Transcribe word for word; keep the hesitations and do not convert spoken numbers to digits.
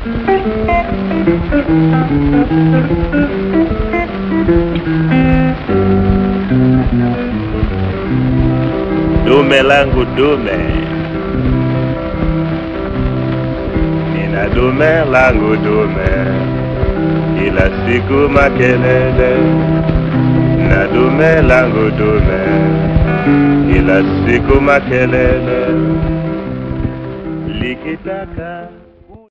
Dume langu dume, nina dume langu dume, kila siku makelele. Na dume langu dume, kila siku makelele, likitaka